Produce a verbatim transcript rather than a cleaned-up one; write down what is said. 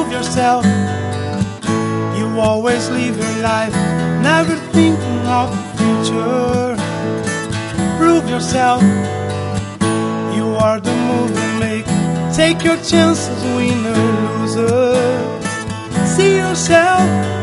love yourself. You always live your life, never thinking of the future. Prove yourself, you are the move you make. Take your chances, winner, loser. See yourself,